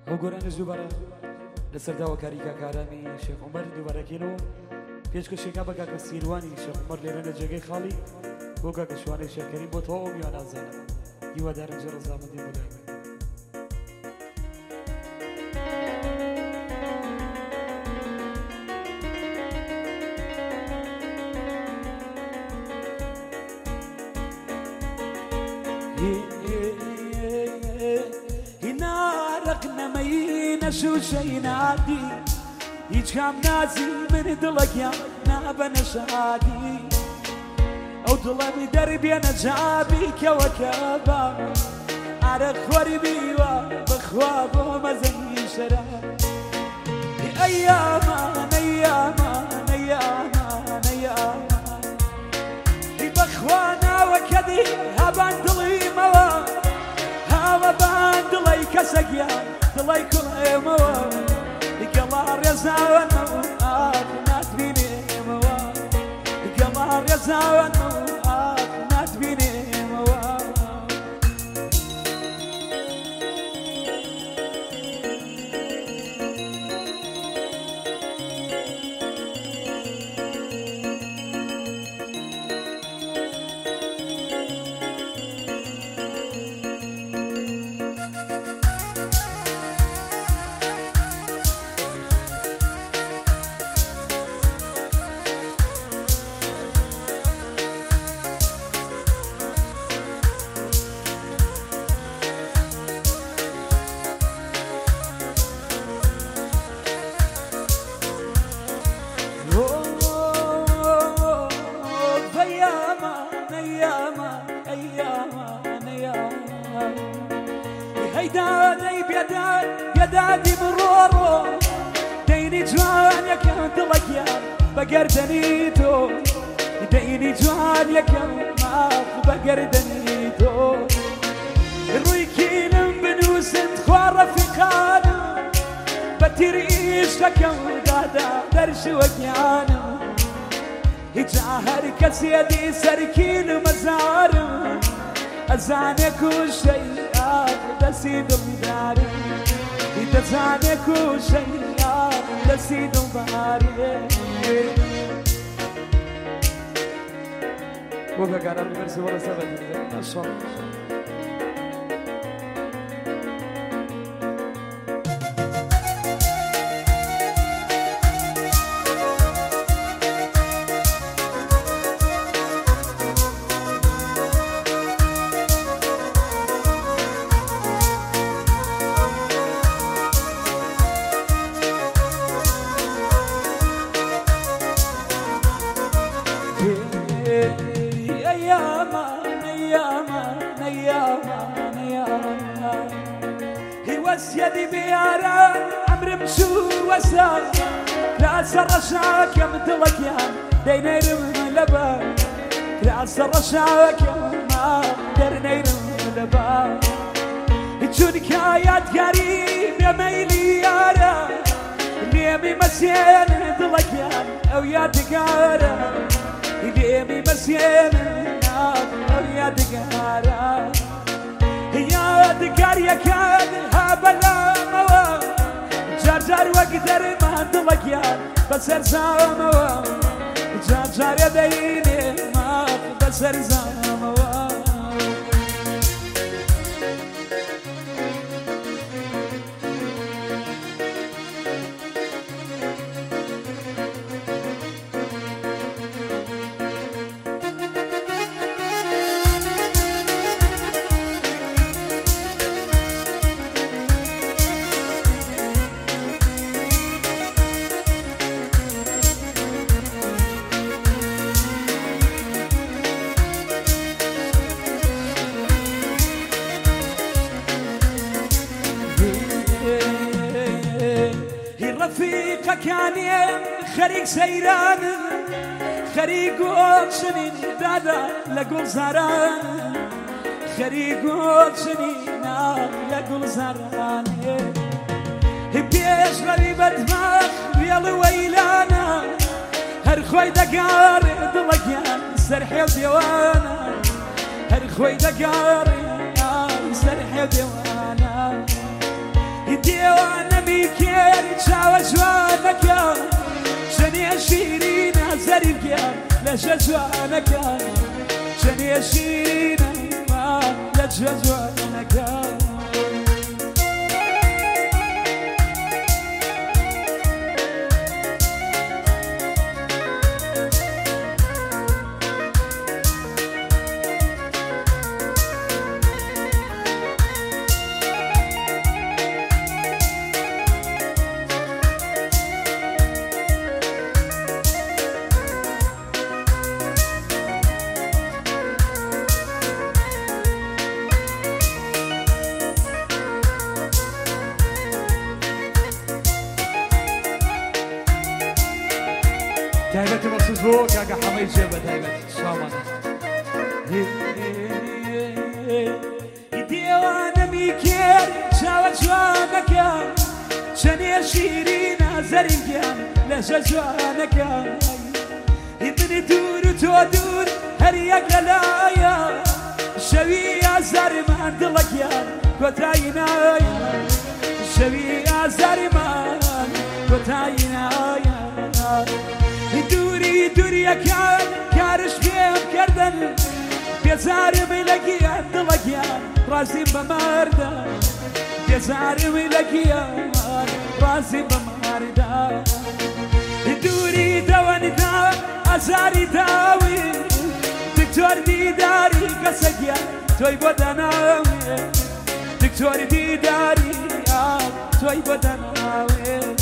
ئەو گۆرانش دووبارە لەسەر داواکاریکە کارامی شێخ عومەر دووبارەکەینەوە پێشکەشێکا بە کاکە سیروانی شێخ عومەر لێرە لە جێگەی خاڵی بۆ کاکە شوانەی شێرکەریم بۆ تەواو میوان ئازانە هیوادارم جێ ڕەزامەندی بۆ لای شوشەی نادی هیچ کام نازی من دڵەکیان نابەنە شادی ئەو دڵەمی دەربێنە جابی کەوەکە بە ئارە خۆری بیوە بخوا بۆ مەزەنی شەراب ئەیامان ئەیامان ئەیامان ئەیامان بەخوا ناوەکەدی هەبان دڵیمەوە هاوە بان دڵی کەسەگیان دڵی کوڵێمەوە گەڵا ڕێزاوەنەوە ئاک ناتبینێمەوە گەڵا ڕێزاوەنەوە ئاک ناتبینێمەوە بێدادی بڕۆڕۆ دەینی جوانەکەم دڵەکیان بەگەردەنی تۆ دەینی جوانەکەم ماف بەگەردەنی تۆ ڕووی کینم بنووسن خوا ڕەفیقانم بە تیری عیشقەکەم دادا دەرشوەکیانم هیچ هەر کەسێدی سەرکین و مەزارم ئەزانێ کوشەی دەسی دڵدارم دەزانێ کوشەی دەسی دڵدارێ بۆ بەکاران بەرسی وەڵە سەبەت يدي بيارا عمري مشو وسا راس الرشاك يا مدلكيان دينيرم لبا راس الرشاك ما درنيرم لبا تشونك آيات قريب يا ميلي يارا نيمي مسيان دلكيان او يا دقارا نيمي مسيان او يا دقارا يا دقار يا كاد هابلا موا جار وقدر ما دلك يا بسر زاموا جار يا ديني ما بسر زاموا كاني خريق سيران خريق وشنين دادا لقول زاران خريق وشنين لقول زاران بيش غريبة دماغ يلا ويلانا هر خوي دقار دلقيان سرحي وديوانا هر خوي دقار سرحي وديوانا ديوانا ميكير شاوى جوانك شني شيرين زريك لجوانك شني شيرين لجوانك تايبتي مخصوص بو كاكا حميد جيبه تايبتي شامان ديوانا ميكير شاوى جوانك شني شيرين زريك لجوانك من دور تودور هريك للايا شوي زرمان دلك يا كوتاينا شوي زرمان كوتاينا دوري دوري كان كارش بيم كردن بيزاري ملقيا دلقيا راسي بماردا بيزاري ملقيا راسي بماردا دوري دواني دا ازاري داوي دكتور ديداري قسقيا توي بدناوي دكتور ديداري توي بدناوي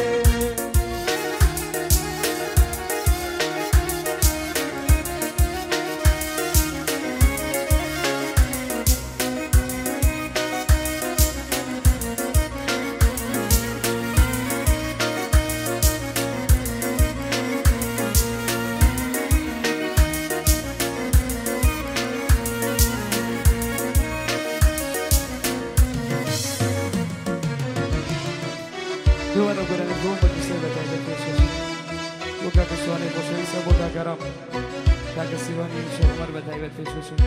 دوانو قرن الدوم بالمسيبة تايبت فيشوشي وكاك الشواني بوشوي سابو دا كرام كاك السيواني شيخ عمر بتايبت فيشوشي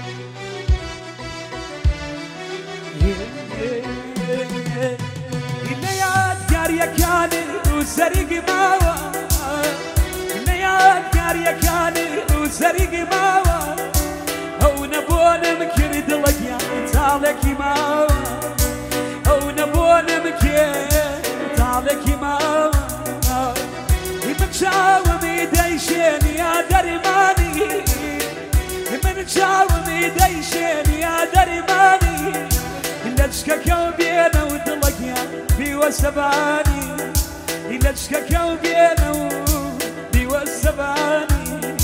الليات كاريا كاني وسرق ماوا الليات كاريا كاني وسرق ماوا هو نبونا مكرد لك يا تالك ماوا هو نبونا مكرد تالك ماوا من شاوم يديشين يا درماني من شاوم يديشين يا درماني لجكك بينا ودلك يا بيوسباني لجكك بينا بيوسباني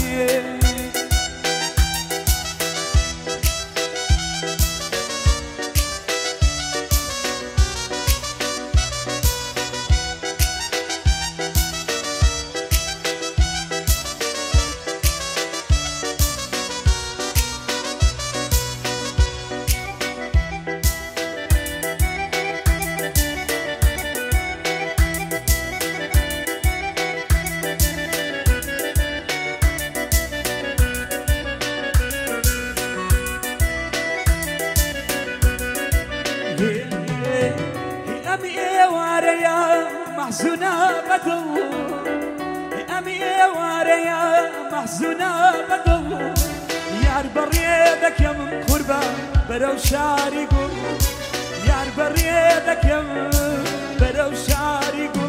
محزونة بدو أمي واريا محزونة بدو يار بريدك يا من قربة برو شارقو يار بريدك يا من برو شارقو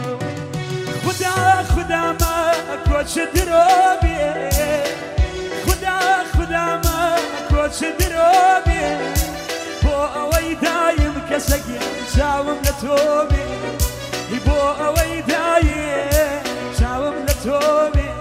خدا خدا ما كوش دروبي خدا ما كوش دروبي بو اوي دايم كسقي شاوم لتوبي يبو اوي دايم شاوم لتوبي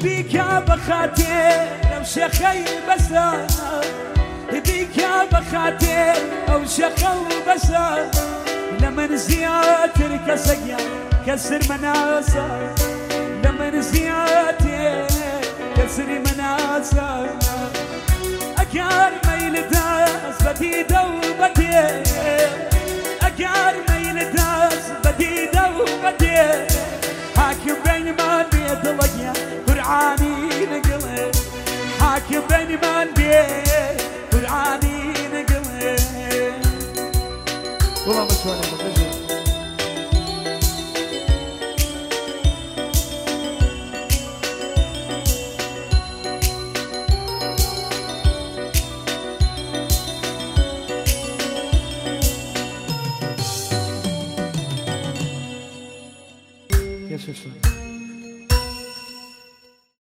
بيكا بخاتير لو شخي بسا بيكا بخاتير أو شخو بسا لمن زياتر كسقيا كسر مناسا لمن زياتر كسر مناسا أكار ميل داس بديدة وبديه أكار ميل داس بديدة وبديه حاكم بين ما بيد لقيا قرعاني نقله حاكم بين ما بيد قرعاني نقله والله مشواني